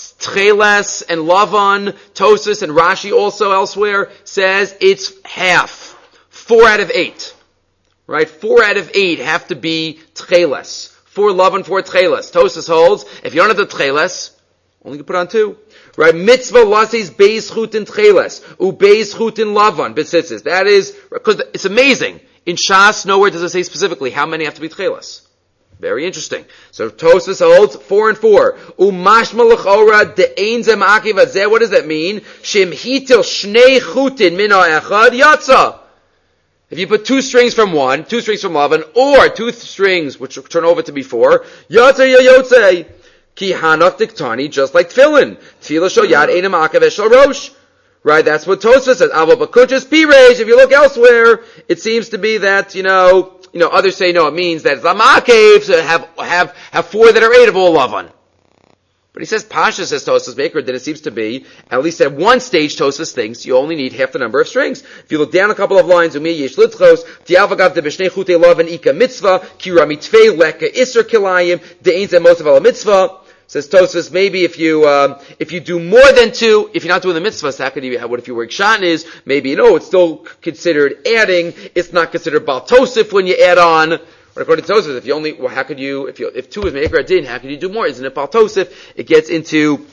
tcheles and lavan? Tosfos and Rashi also elsewhere says it's half. Four out of eight. Right? Four out of eight have to be tcheles. Four lavan, four tcheles. Tosfos holds, if you don't have the tcheles, only you can put on two. Right? Mitzvah lasis beis chutin tcheles. U beis chutin lavan. Besitzes. That is, because it's amazing. In Shas, nowhere does it say specifically how many have to be tcheles. Very interesting. So Tosfos holds four and four. U mashma l'chora de'ein ze ma'akiv hazeh. What does that mean? Shem hitil shnei chutin mina echad yatsa. If you put two strings from one, two strings from lavan, or two th- strings which turn over to be four, yotze yotze, ki hanach diktani, just like tefillin. Tefillah shel yad einam akav shel rosh. Right, that's what Tosfos says. Avo bakuches pireish. If you look elsewhere, it seems to be that, you know, you know, others say no, it means that it's lamakev, so have, have, have four that are eight of all lavan. But he says, Pasha says Tosfos Baker, that it seems to be, at least at one stage, Tosfos thinks you only need half the number of strings. If you look down a couple of lines, Umi yesh litzchos, ti'avagav de b'shnei chutei lavan ika mitzvah, ki ramitfei leka iser kilayim, de'ein zeh mosav ala mitzvah. Says Tosfos, maybe if you, um, if you do more than two, if you're not doing the mitzvah, so how could you, what if you work shan is, maybe, you know, it's still considered adding, it's not considered bal tosif when you add on. But according to Tosfos, if you only, well, how could you, if you, if two is me'ikra din, how could you do more? Isn't it bal tosif? It gets into,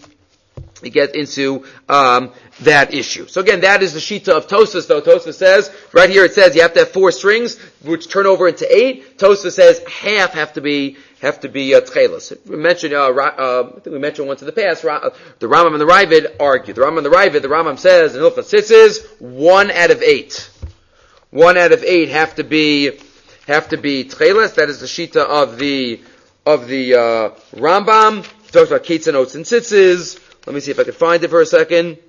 it gets into, um, that issue. So again, that is the shita of Tosfos, though. Tosfos says, right here it says you have to have four strings, which turn over into eight. Tosfos says half have to be, have to be, uh, tchelos. We mentioned, uh, uh, I think we mentioned once in the past, uh, the Rambam and the Ravid argue. The Rambam and the Ravid, the Rambam says, in Hilchos Tzitzis, one out of eight. One out of eight have to be, have to be tchelos. That is the shita of the, of the, uh, Rambam. He talks about kates and oats and tzitzis. Let me see if I can find it for a second.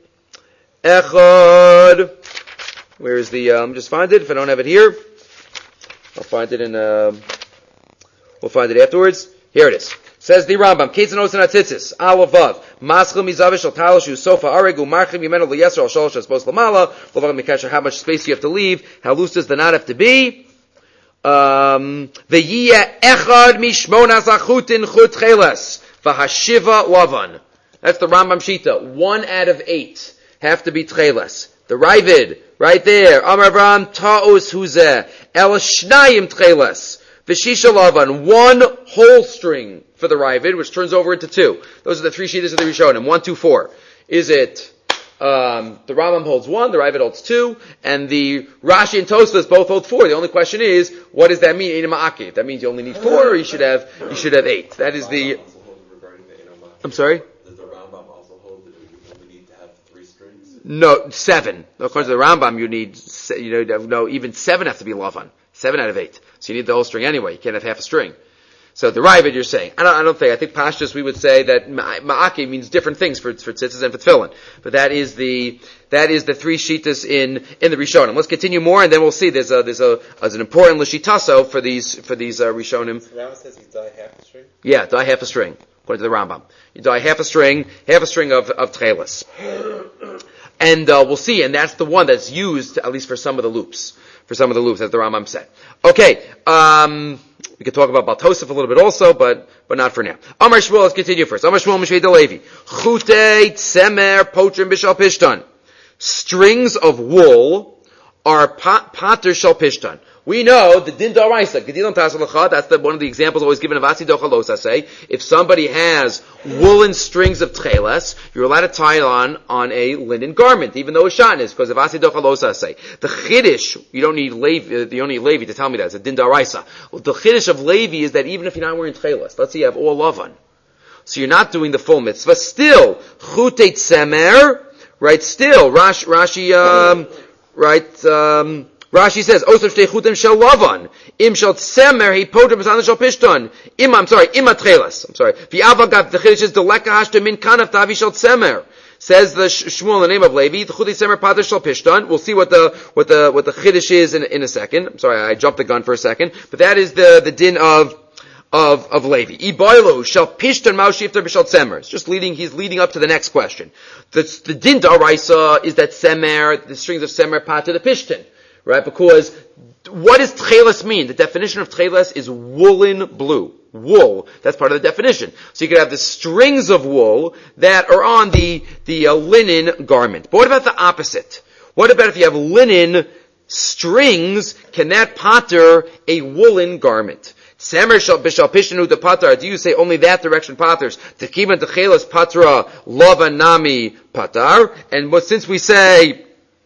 Echad. Where is the, um, just find it. If I don't have it here, I'll find it in, um, we'll find it afterwards. Here it is. Says the Rambam, Kates and Osin Atzitzis, Alavav, Maschel Mizavish al Talashu, Sofa Aregu, Marchim Yemenu Liyeser al Sholosh Espos Lamala, Lovav Mikasher, how much space you have to leave, how loose does the knot have to be? Um, V'yiyah Echad Mishmonas Achutin Chut Cheles. V'hashiva lavan. That's the Rambam Shita. One out of eight have to be tcheles. The Ravid, right there. Amar Avram ta'us huzeh. El shnayim tcheles. V'shisha lavan. One whole string for the Ravid, which turns over into two. Those are the three sheetahs of the Rishonim. One, two, four. Is it... Um, the Rambam holds one, the Ravid holds two, and the Rashi and Tosfos both hold four. The only question is, what does that mean? Ein ma'akev. That means you only need four, or you should have you should have eight. That is the. I'm sorry. Does the Rambam also hold that you only need to have three strings? No, seven. According to the Rambam, you need you know no even seven have to be lavan. Seven out of eight. So you need the whole string anyway. You can't have half a string. So the Ravid, you're saying. I don't, I don't think, I think Pashtus, we would say that Ma'aki means different things for, for tzitzis and for tefillin. But that is the, that is the three shitas in, in the Rishonim. Let's continue more and then we'll see there's a, there's a, there's an important Lashitaso for these, for these, uh, Rishonim. So Rambam says you die half a string? Yeah, die half a string, according to the Rambam. You die half a string, half a string of, of tcheles. And, uh, we'll see, and that's the one that's used, at least for some of the loops. For some of the loops, as the Rambam said. Okay, um, we could talk about Baltosef a little bit also, but, but not for now. Amar Shmuel, let's continue first. Amar Shmuel, Mishvei Delevi. Chute, Tsemer, Potrim, Bishal Pishtan. Strings of wool are pat, Pater Shal Pishtan. We know the Din D'Oraisa, Gedilam Tasalacha, that's the, one of the examples always given of Asi Dochalos, I say. If somebody has woolen strings of Tcheles, you're allowed to tie it on, on a linen garment, even though it's shatnez, because of Asi Dochalos, I say. The Chiddush, you don't need Levi, you don't need Levi to tell me that, it's a Din D'Oraisa. Well, the Chiddush of Levi is that even if you're not wearing Tcheles, let's say you have all lavan, so you're not doing the full mitzvah, still, Chute Tsemer, right, still, Rash, Rashi, um, right, um, Rashi says, "Osam shtei chutim shel lavan, im shel tsemer he potem b'san shel pishton, im I'm sorry, im atchelas. I'm sorry. V'avagat the chiddush is the lekahashta min kanaf tavi shel tsemer." Says the Shmuel in the name of Levi, the chuti tsemer pater shel pishton. We'll see what the what the what the chiddush is in in a second. I'm sorry, I jumped the gun for a second, but that is the the din of of of Levi. Iboilu shel pishton mao shifter b'shel tsemer. It's just leading. He's leading up to the next question. The the din d'oraisa is that tsemer, the strings of tsemer pater the pishton. Right? Because what does tcheles mean? The definition of tcheles is woolen blue. Wool. That's part of the definition. So you could have the strings of wool that are on the, the uh, linen garment. But what about the opposite? What about if you have linen strings? Can that pater a woolen garment? Semer shal bishal pishnu de pater. Do you say only that direction paters? Tekivan tcheles patra lavanami patar. And but since we say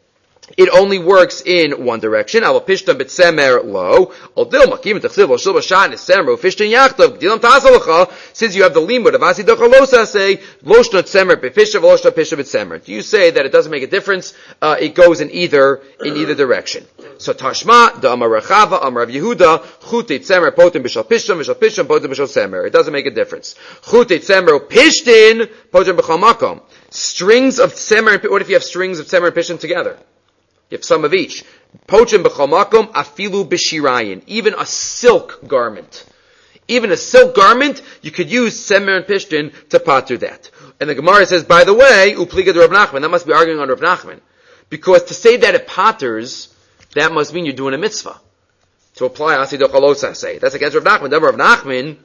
it only works in one direction. Al pishtan betsemer lo. Al dilma kiven tachsiv lo shul b'shan esemer ufishtan yachtav dilam tasalacha. Since you have the limud of asi dochalosa, say loshna tsemer b'fishtan v'loshna pishtan betsemer. Do you say that it doesn't make a difference? Uh, it goes in either in either direction. So tashma da amar Rechava amar Rav Yehuda chute tsemer potem b'shal pishtan b'shal pishtan potem b'shal semer. It doesn't make a difference. Chute tsemer pishtan potem b'chal makom. Strings of tsemer. What if you have strings of tsemer and pishtan together? You have some of each. Pochim b'chol makom afilu b'shirayin. Even a silk garment. Even a silk garment, you could use semer and pishtin to pater that. And the Gemara says, by the way, upliga de Rav Nachman. That must be arguing on Rav Nachman. Because to say that it paters, that must mean you're doing a mitzvah. To apply asi dochalosa, say. That's against Rav Nachman. Then Rav Nachman,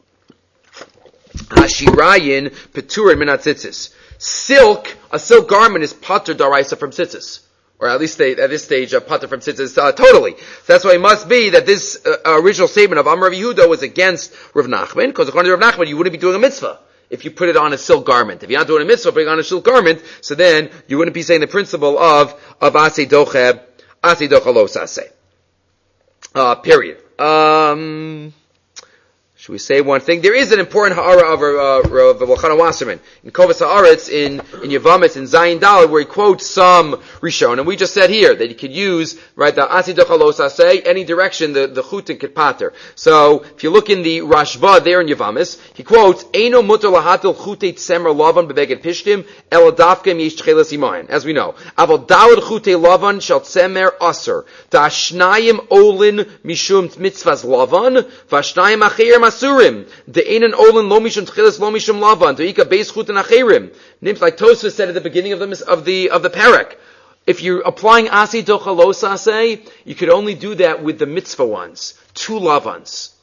hashirayin peturin min hatzitzis. Silk, a silk garment is pater daraisa from tzitzis. Or at least they, at this stage, uh, pater from tzitzis, uh, totally. So that's why it must be that this uh, original statement of Amar Rav Yehuda was against Rav Nachman, because according to Rav Nachman, you wouldn't be doing a mitzvah if you put it on a silk garment. If you're not doing a mitzvah, putting it on a silk garment, so then you wouldn't be saying the principle of, of ase docheb, ase dochalos ase. Uh, period. Um, should we say one thing? There is an important ha'ara of uh, Rav Elchanan Wasserman in Kovas Haaretz in in Yavamis in Zayin Daled, where he quotes some Rishon, and we just said here that you could use right the asi dochalos asay any direction the the chutin could pater. So if you look in the Rashba there in Yavamis, he quotes Eino mutar lahatil chutei tsemer lavan bebeged pishtim el dafkem yish tcheles imayin. As we know, aval dawud chutei lavan shall tsemer aser ta'ashnayim olin mishum mitzvahs lavan v'ashnayim acher Asurim, the Einan Olin Lo Mishum Tchilas Lo Mishum Lavan, to Ika Beis Chutin Acherim. Names like Tosfos said at the beginning of the of the of the parak. If you're applying Asi Dochalos Asay, you could only do that with the mitzvah ones, two lavans.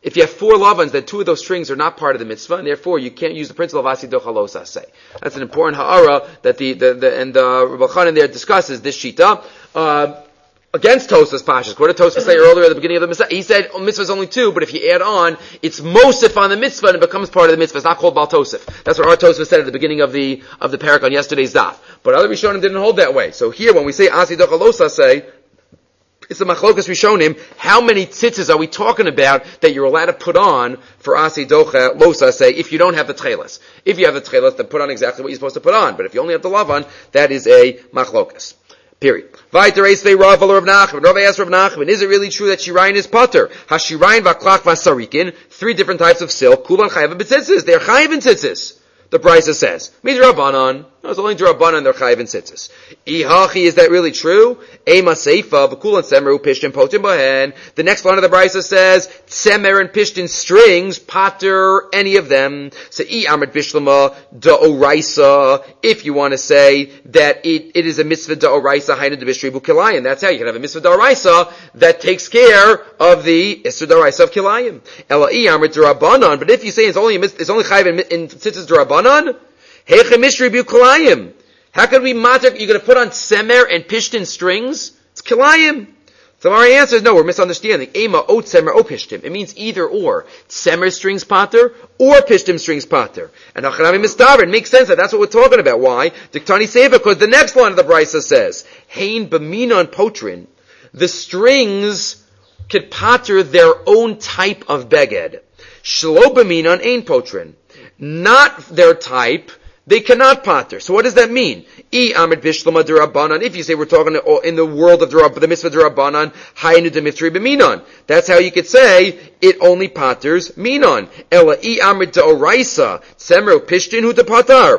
If you have four lavans, then two of those strings are not part of the mitzvah, and therefore you can't use the principle of asi docha lo saseh. That's an important ha'ara that the, the, the and the Rebbe Chanan there discusses this shita, uh, against Tosfos Pashas. What did Tosfos say earlier at the beginning of the mitzvah? He said, oh, mitzvah is only two, but if you add on, it's mosif on the mitzvah and it becomes part of the mitzvah. It's not called Baal Tosef. That's what our Tosfos said at the beginning of the, of the parak on yesterday's daf. But other Rishonim didn't hold that way. So here, when we say asi docha lo saseh, it's the machlokas Rishonim. How many tzitzis are we talking about that you're allowed to put on for asi docha lo saseh if you don't have the tchelas? If you have the tchelas, then put on exactly what you're supposed to put on. But if you only have the lavan, that is a machlokas. Period. Vaiteraisve Rav Rav Nachman. Rav asked Rav Nachman, is it really true that shirayin is pater? Hashirayin v'klach v'sarikin, three different types of silk. Kulan chayav b'tzitzis. They're chayav in tzitzis. The Brisa says. Midrabanan. No, it's only Drabanan, they're chayav in tzitzis. Ihachi, is that really true? Ema seifa, v'kulan semeru pishtin potin bahen. The next line of the Brisa says, semer and pishtin strings, pater, any of them. So, I amrit bishlama, da'oraisa. If you want to say that it, it is a mitzvah da'oraisa, hainu d'bishri bukilayim. That's how you can have a mitzvah da'oraisa that takes care of the isra da'oraisa of kilayim. Ela I amrit drabanan. But if you say it's only, it's only chayav in, in tzitzis drabanan, how could we matter? You're going to put on semer and pishtin strings? It's kilayim. So our answer is no, we're misunderstanding. Ema o semer o pishtim. It means either or. Semer strings pater or pishtim strings pater. And hachanami mistaber. It makes sense that that's what we're talking about. Why? Diktani seva, because the next line of the Brisa says, hein b'minon potrin. The strings could pater their own type of beged. Shlo b'minon ein potrin. Not their type, they cannot pater. So what does that mean? I amrit bishlama derabanan. If you say we're talking in the world of the mitzvah derabanan, haynu demitri b'minon. That's how you could say it only paters minon. Ela I amrit deoraisa semeru pishtin hu depatar.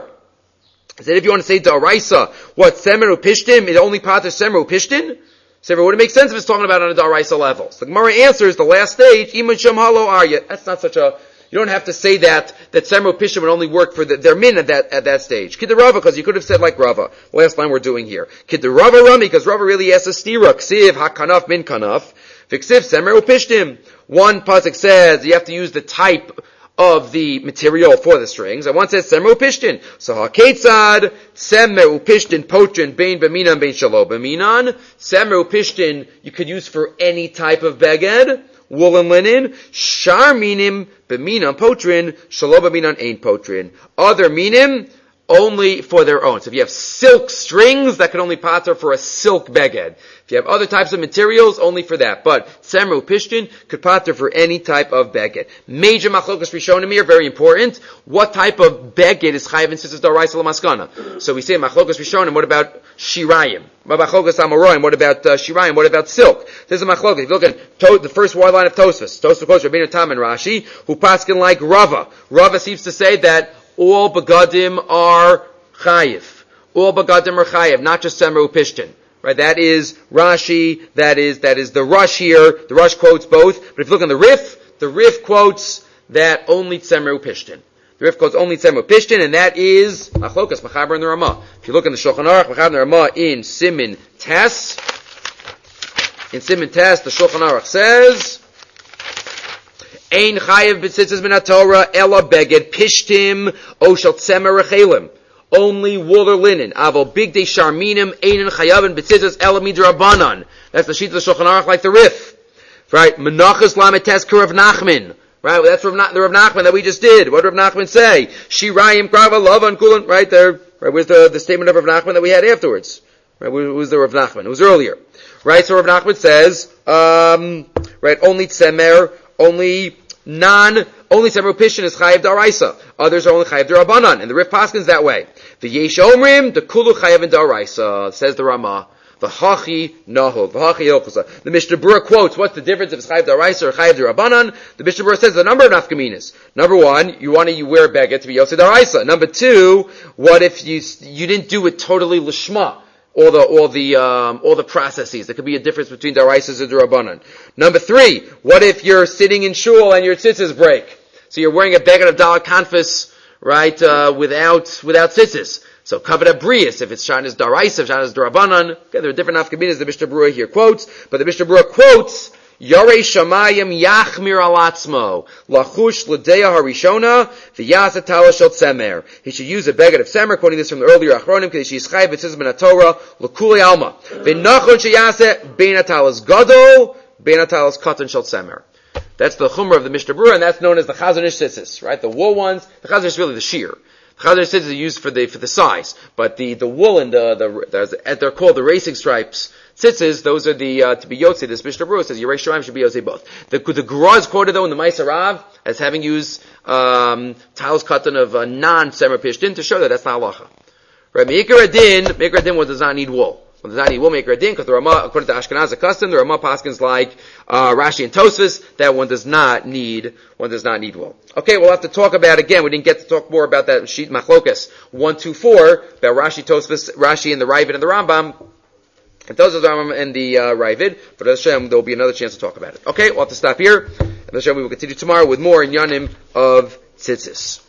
I said if you want to say deoraisa, what semeru pishtin? It only paters semeru pishtin. So would it make sense if it's talking about on a deoraisa level? So the Gemara answers the last stage. Imun shem halo arya. That's not such a. You don't have to say that, that Semro Pishtim would only work for the, their min at that, at that stage. Kid the Rava, because you could have said like Rava. Last line we're doing here. Kid the Rava Rami, because Rava really asks a stira. Ksiv hakanaf min kanaf. Viksiv Semro Pishtim. One pasuk says you have to use the type of the material for the strings, and one says Semro Pishtin. So haketzad, Semro Pishtin potrin, bein b'minan, bein shalo b'minan. Semro Pishtin you could use for any type of beged. Wool and linen, shar minim b'minan potrin, shalo b'minan ain't potrin. Other minim only for their own. So if you have silk strings, that can only pater for a silk beged. If you have other types of materials, only for that. But Semru Pishtin could pater for any type of beged. Major machlokas rishonim here, very important. What type of beged is chayav in tzitzis d'oraisa l'maskana? So we say machlokas rishonim, what about shirayim? Machlokas amoraim, what about uh, shirayim? What about silk? This is a machlokas. If you look at to- the first word line of Tosfos, Tosfos quotes Rabbeinu Tam and Rashi, who paskin like Rava. Rava seems to say that all begadim are chayiv. All begadim are chayiv, not just Semru Pishtin. Right? That is Rashi, that is, that is the Rush here. The Rush quotes both. But if you look on the Rif, the Rif quotes that only Semru Pishtin. The Rif quotes only Semru Pishtin, and that is Machlokas, Machaber and the Ramah. If you look in the Shulchan Aruch, Machaber and the Ramah in Simin Tes, in Simin Tes, the Shulchan Aruch says, Ein chayev b'tzitzis min haTorah ela beged pishtim o shel tzemer rechelim. Only wool or linen. Aval big de sharminim einen chayavin b'tzitzis ela midrabanan. That's the sheet of the Shulchan Aruch, like the Rif. Right? Menachos lametes k'Rav Nachman. Right? That's Rav Na- the Rav Nachman that we just did. What did Rav Nachman say? Shirayim krava lavan kulan. Right there. Right? Where's the, the statement of Rav Nachman that we had afterwards? Right? Where was the Rav Nachman? It was earlier. Right? So Rav Nachman says, um, right? Only tzemer. Only non, only Semru Pishtin is chayav d'oraisa. Others are only chayav d'rabanan. And the Rif paskins that way. The yesh omrim, the kulu chayav in d'oraisa, says the Ramah. The hachi nahu, the hachi ilchusa. The Mishnah Berurah quotes, what's the difference if it's chayav d'oraisa or chayav d'rabanan? The Mishnah Berurah says the number of nafkaminas. Number one, you want to you wear a beged to be yosei d'oraisa. Number two, what if you, you didn't do it totally lishma? All the, all the, um, all the processes. There could be a difference between daraisas and darabanan. Number three, what if you're sitting in shul and your tzitzis break? So you're wearing a beged of dalak kanfus, right, uh, without, without tzitzis. So covered abrius, if it's shanas daraisa, if shanas darabanan. Okay, there are different nafkaminas the Mishnah Berurah here quotes, but the Mishnah Berurah quotes Yarei shamayim yachmir alatzmo. Lachush l'deya harishona v'yasa tala shel tzemer. He should use a beged of tzemer, quoting this from the earlier achronim, because she's chayv v'tzizim in Torah l'kulei alma. V'nachon sheyase bein atalas gadol, bein atalas katan shel tzemer. That's the chumrah of the Mishnah Berurah, and that's known as the Chazon Ish tzitzis, right? The wool ones, the Chazon Ish is really the shear. The Chazon Ish tzitzis are used for the, for the size, but the, the wool and the, the, the, they're called the racing stripes tzitzis, those are the, uh, to be yotze. This Mishnah Berurah says Yerei Shamayim should be yotze both. The, the Gra is quoted though in the Ma'aser Rav as having used, um, talos katan of, uh, non-semer pishtin to show that that's not halacha. Right? Meikar adin, Meikar adin one does not need wool. One does not need wool maker adin, because the Ramah, according to Ashkenaz custom, the Ramah paskins like, uh, Rashi and Tosfos, that one does not need, one does not need wool. Okay, we'll have to talk about, again, we didn't get to talk more about that in Sheet Machlokas one two four, about Rashi, Tosfos, Rashi and the Ravid and the Rambam, and those are the Rambam and the, uh, Ravid, but Hashem, there will be another chance to talk about it. Okay, we'll have to stop here, and Hashem, we will continue tomorrow with more in Yanim of Tzitzis.